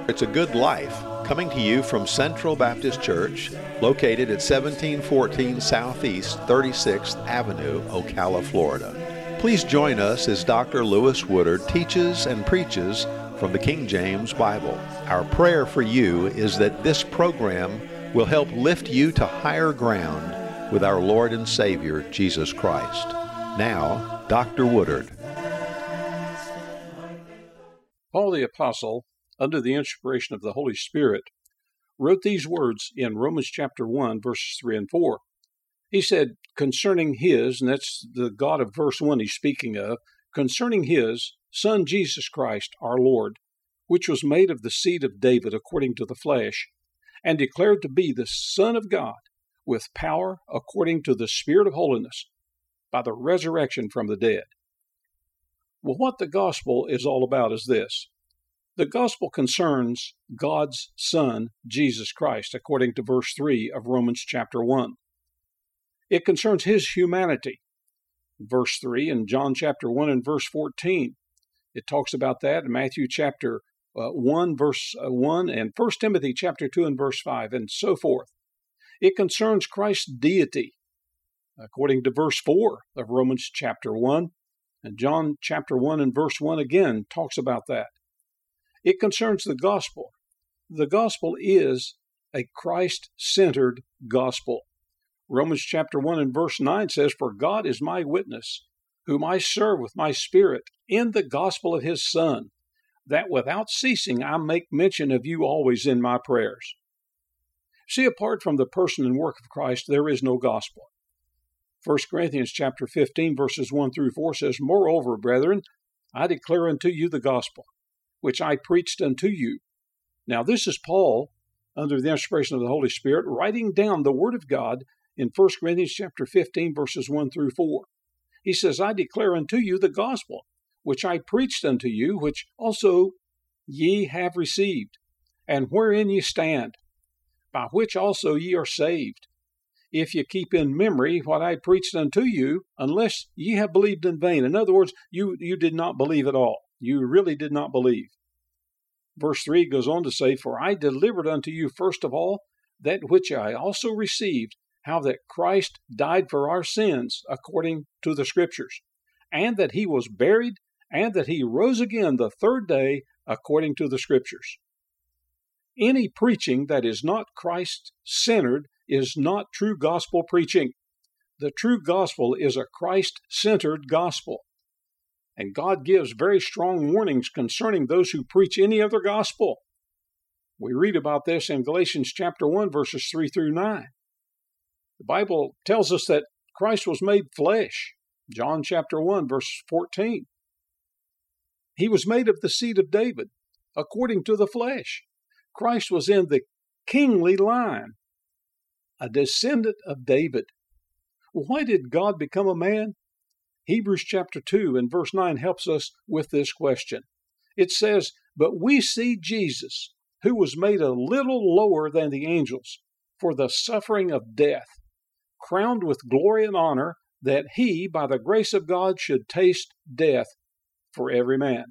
It's a Good Life, coming to you from Central Baptist Church, located at 1714 Southeast 36th Avenue, Ocala, Florida. Please join us as Dr. Lewis Woodard teaches and preaches from the King James Bible. Our prayer for you is that this program will help lift you to higher ground with our Lord and Savior, Jesus Christ. Now, Dr. Woodard. Paul the Apostle, under the inspiration of the Holy Spirit, wrote these words in Romans chapter 1, verses 3 and 4. He said, concerning his, and that's the God of verse 1 he's speaking of, concerning his Son Jesus Christ, our Lord, which was made of the seed of David according to the flesh, and declared to be the Son of God, with power according to the Spirit of holiness, by the resurrection from the dead. Well, what the gospel is all about is this. The gospel concerns God's Son, Jesus Christ, according to verse 3 of Romans chapter 1. It concerns his humanity. Verse 3 in John chapter 1 and verse 14. It talks about that in Matthew chapter 1, verse 1, and 1 Timothy chapter 2 and verse 5, and so forth. It concerns Christ's deity, according to verse 4 of Romans chapter 1, and John chapter 1 and verse 1 again talks about that. It concerns the gospel. The gospel is a Christ-centered gospel. Romans chapter 1 and verse 9 says, For God is my witness, whom I serve with my spirit in the gospel of his Son, that without ceasing I make mention of you always in my prayers. See, apart from the person and work of Christ, there is no gospel. 1 Corinthians chapter 15, verses 1 through 4 says, Moreover, brethren, I declare unto you the gospel, which I preached unto you. Now this is Paul, under the inspiration of the Holy Spirit, writing down the word of God in 1 Corinthians chapter 15, verses 1 through 4. He says, I declare unto you the gospel, which I preached unto you, which also ye have received, and wherein ye stand, by which also ye are saved, if ye keep in memory what I preached unto you, unless ye have believed in vain. In other words, you did not believe at all. You really did not believe. Verse 3 goes on to say, For I delivered unto you first of all that which I also received, how that Christ died for our sins according to the Scriptures, and that he was buried, and that he rose again the third day according to the Scriptures. Any preaching that is not Christ-centered is not true gospel preaching. The true gospel is a Christ-centered gospel. And God gives very strong warnings concerning those who preach any other gospel. We read about this in Galatians chapter 1, verses 3 through 9. The Bible tells us that Christ was made flesh. John chapter 1, verse 14. He was made of the seed of David, according to the flesh. Christ was in the kingly line, a descendant of David. Why did God become a man? Hebrews chapter 2 and verse 9 helps us with this question. It says, But we see Jesus, who was made a little lower than the angels, for the suffering of death, crowned with glory and honor, that he, by the grace of God, should taste death for every man.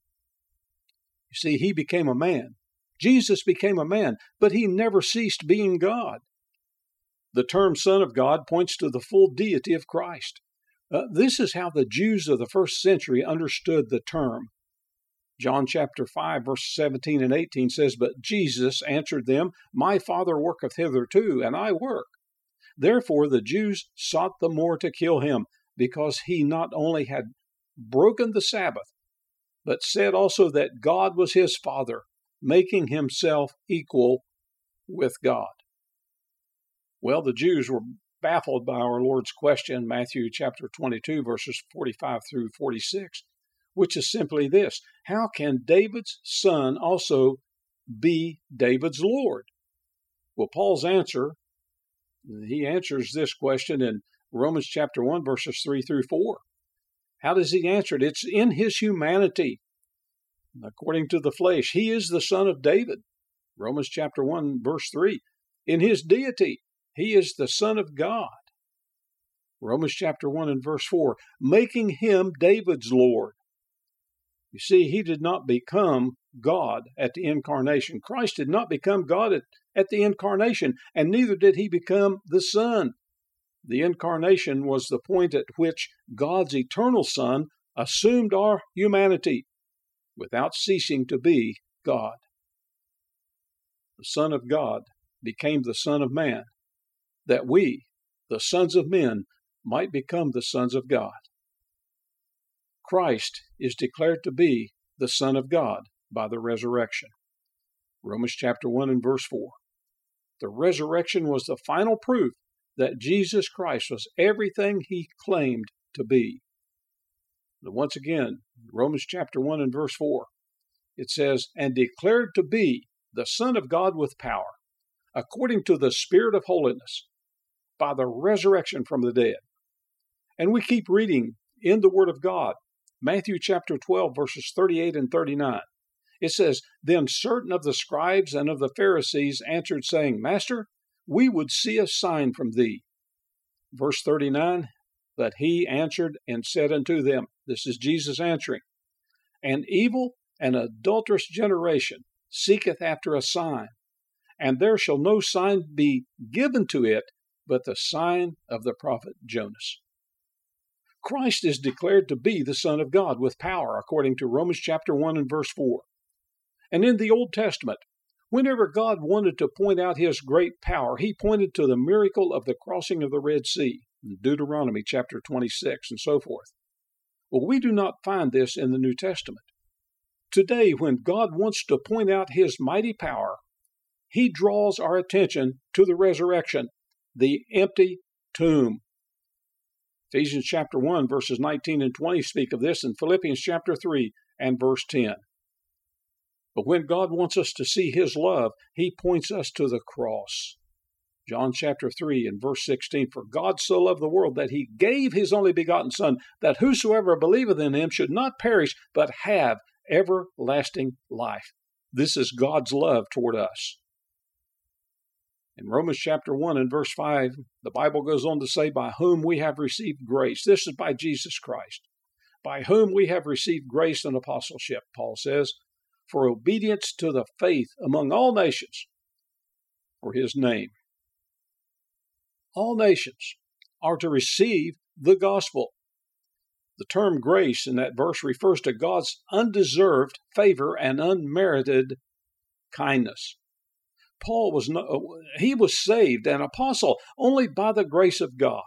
You see, he became a man. Jesus became a man, but he never ceased being God. The term Son of God points to the full deity of Christ. This is how the Jews of the first century understood the term. John chapter 5, verse 17 and 18 says, But Jesus answered them, My Father worketh hitherto, and I work. Therefore the Jews sought the more to kill him, because he not only had broken the Sabbath, but said also that God was his Father, making himself equal with God. Well, the Jews were baffled by our Lord's question, Matthew chapter 22, verses 45 through 46, which is simply this: how can David's son also be David's Lord? Well, Paul's answer, he answers this question in Romans chapter 1, verses 3 through 4. How does he answer it? It's in his humanity. According to the flesh, he is the son of David. Romans chapter 1, verse 3. In his deity, he is the Son of God. Romans chapter 1 and verse 4, making him David's Lord. You see, he did not become God at the incarnation. Christ did not become God at the incarnation, and neither did he become the Son. The incarnation was the point at which God's eternal Son assumed our humanity without ceasing to be God. The Son of God became the Son of Man, that we, the sons of men, might become the sons of God. Christ is declared to be the Son of God by the resurrection. Romans chapter 1 and verse 4. The resurrection was the final proof that Jesus Christ was everything he claimed to be. But once again, Romans chapter 1 and verse 4, it says, and declared to be the Son of God with power, according to the Spirit of holiness, by the resurrection from the dead. And we keep reading in the Word of God, Matthew chapter 12, verses 38 and 39. It says, then certain of the scribes and of the Pharisees answered, saying, Master, we would see a sign from thee. Verse 39, but he answered and said unto them, this is Jesus answering, an evil and adulterous generation seeketh after a sign, and there shall no sign be given to it but the sign of the prophet Jonas. Christ is declared to be the Son of God with power, according to Romans chapter 1 and verse 4. And in the Old Testament, whenever God wanted to point out his great power, he pointed to the miracle of the crossing of the Red Sea, in Deuteronomy chapter 26 and so forth. Well, we do not find this in the New Testament. Today, when God wants to point out his mighty power, he draws our attention to the resurrection, the empty tomb. Ephesians chapter 1, verses 19 and 20 speak of this, and Philippians chapter 3 and verse 10. But when God wants us to see his love, he points us to the cross. John chapter 3 and verse 16, for God so loved the world that he gave his only begotten Son, that whosoever believeth in him should not perish, but have everlasting life. This is God's love toward us. In Romans chapter 1 and verse 5, the Bible goes on to say, by whom we have received grace. This is by Jesus Christ. By whom we have received grace and apostleship, Paul says, for obedience to the faith among all nations, for his name. All nations are to receive the gospel. The term grace in that verse refers to God's undeserved favor and unmerited kindness. Paul was saved an apostle only by the grace of God.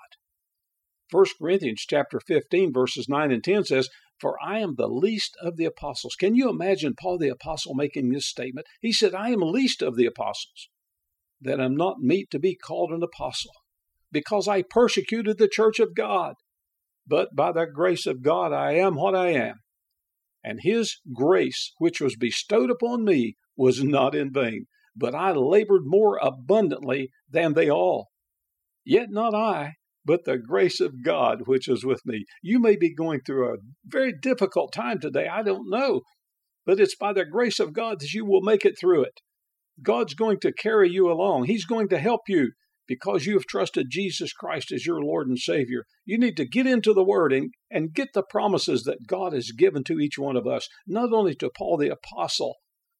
1 Corinthians chapter 15, verses 9 and 10 says, for I am the least of the apostles. Can you imagine Paul the apostle making this statement? He said, I am least of the apostles, that am not meet to be called an apostle, because I persecuted the church of God. But by the grace of God I am what I am. And his grace, which was bestowed upon me, was not in vain, but I labored more abundantly than they all. Yet not I, but the grace of God which is with me. You may be going through a very difficult time today. I don't know. But it's by the grace of God that you will make it through it. God's going to carry you along. He's going to help you because you have trusted Jesus Christ as your Lord and Savior. You need to get into the Word and get the promises that God has given to each one of us, not only to Paul the Apostle,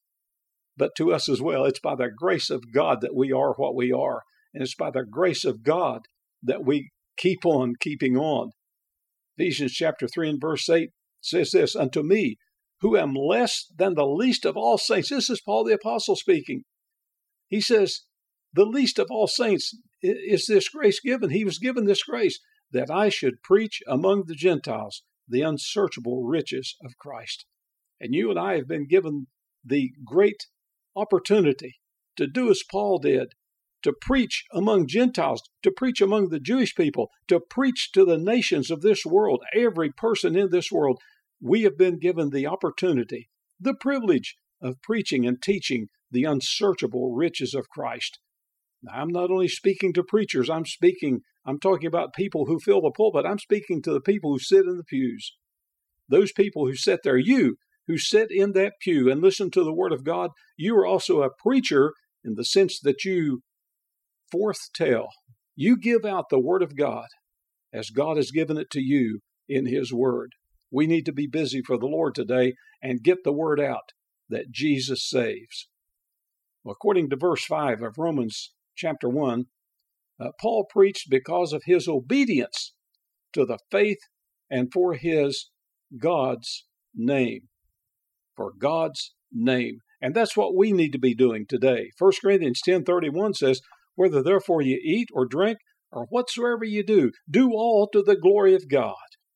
but to us as well. It's by the grace of God that we are what we are. And it's by the grace of God that we keep on keeping on. Ephesians chapter 3 and verse 8 says this, unto me, who am less than the least of all saints. This is Paul the Apostle speaking. He says, the least of all saints is this grace given. He was given this grace that I should preach among the Gentiles the unsearchable riches of Christ. And you and I have been given the great opportunity to do as Paul did, to preach among Gentiles, to preach among the Jewish people, to preach to the nations of this world, every person in this world. We have been given the opportunity, the privilege of preaching and teaching the unsearchable riches of Christ. Now, I'm not only speaking to preachers, I'm talking about people who fill the pulpit. I'm speaking to the people who sit in the pews. Those people who sit there, you who sit in that pew and listen to the Word of God, you are also a preacher in the sense that you forthtell. You give out the Word of God as God has given it to you in His Word. We need to be busy for the Lord today and get the Word out. that Jesus saves. Well, according to verse 5 of Romans chapter 1, Paul preached because of his obedience to the faith and for his God's name. For God's name. And that's what we need to be doing today. 1 Corinthians 10:31 says, whether therefore you eat or drink or whatsoever you do, do all to the glory of God.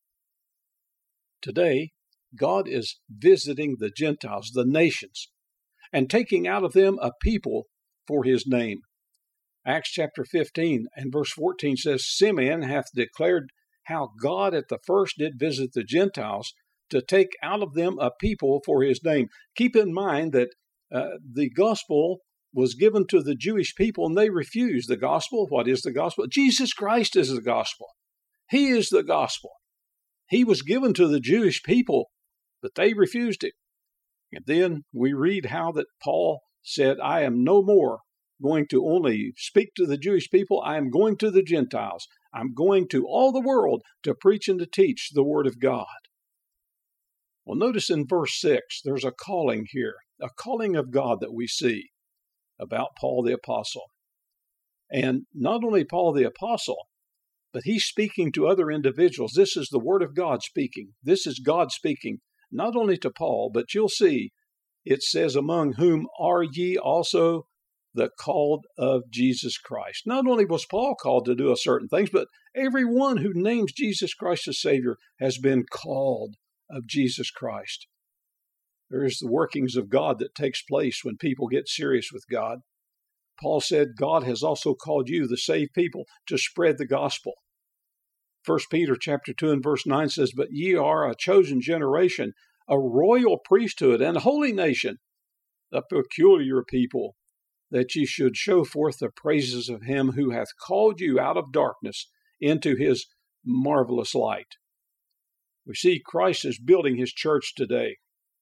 Today, God is visiting the Gentiles, the nations, and taking out of them a people for his name. Acts chapter 15 and verse 14 says, Simeon hath declared how God at the first did visit the Gentiles to take out of them a people for his name. Keep in mind that the gospel was given to the Jewish people and they refused the gospel. What is the gospel? Jesus Christ is the gospel. He is the gospel. He was given to the Jewish people, but they refused it. And then we read how that Paul said, I am no more going to only speak to the Jewish people. I am going to the Gentiles. I'm going to all the world to preach and to teach the word of God. Well, notice in verse 6, there's a calling here, a calling of God that we see about Paul the Apostle. And not only Paul the Apostle, but he's speaking to other individuals. This is the word of God speaking. This is God speaking, not only to Paul, but you'll see it says, among whom are ye also the called of Jesus Christ. Not only was Paul called to do a certain things, but everyone who names Jesus Christ as Savior has been called of Jesus Christ. There is the workings of God that takes place when people get serious with God. Paul said, God has also called you, the saved people, to spread the gospel. 1 Peter chapter 2 and verse 9 says, but ye are a chosen generation, a royal priesthood, and a holy nation, a peculiar people, that ye should show forth the praises of him who hath called you out of darkness into his marvelous light. We see Christ is building his church today.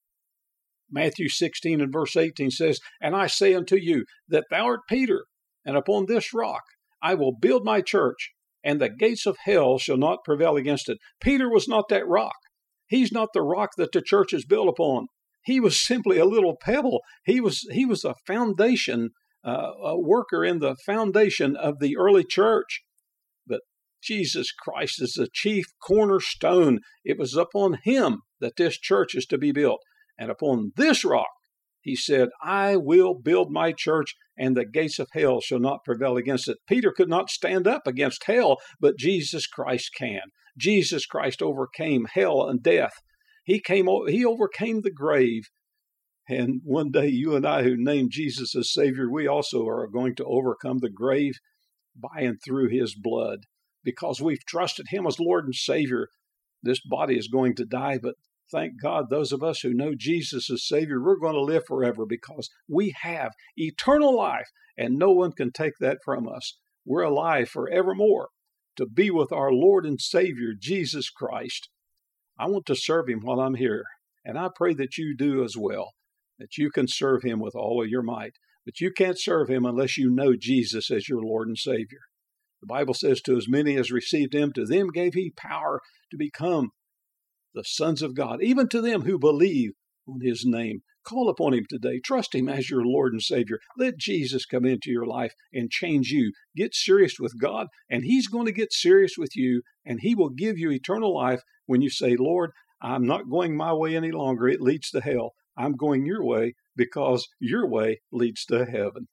Matthew 16 and verse 18 says, and I say unto you that thou art Peter, and upon this rock I will build my church, and the gates of hell shall not prevail against it. Peter was not that rock. He's not the rock that the church is built upon. He was simply a little pebble. He was a foundation, a worker in the foundation of the early church. But Jesus Christ is the chief cornerstone. It was upon him that this church is to be built. And upon this rock, he said, I will build my church, and the gates of hell shall not prevail against it. Peter could not stand up against hell, but Jesus Christ can. Jesus Christ overcame hell and death. He overcame the grave. And one day, you and I who name Jesus as Savior, we also are going to overcome the grave by and through his blood. Because we've trusted him as Lord and Savior, this body is going to die, but thank God, those of us who know Jesus as Savior, we're going to live forever because we have eternal life, and no one can take that from us. We're alive forevermore to be with our Lord and Savior, Jesus Christ. I want to serve him while I'm here, and I pray that you do as well, that you can serve him with all of your might. But you can't serve him unless you know Jesus as your Lord and Savior. The Bible says, to as many as received him, to them gave he power to become the sons of God, even to them who believe on his name. Call upon him today. Trust him as your Lord and Savior. Let Jesus come into your life and change you. Get serious with God, and he's going to get serious with you, and he will give you eternal life when you say, Lord, I'm not going my way any longer. It leads to hell. I'm going your way because your way leads to heaven.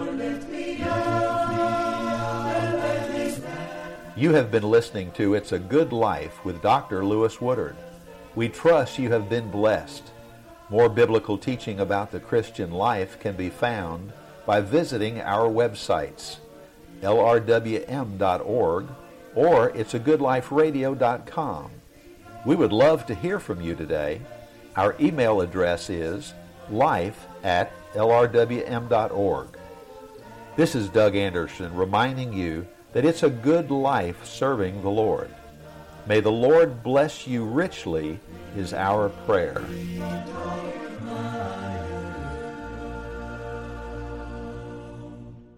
You have been listening to It's a Good Life with Dr. Lewis Woodard. We trust you have been blessed. More biblical teaching about the Christian life can be found by visiting our websites, lrwm.org or it'sagoodliferadio.com. We would love to hear from you today. Our email address is life@lrwm.org. This is Doug Anderson reminding you that it's a good life serving the Lord. May the Lord bless you richly is our prayer.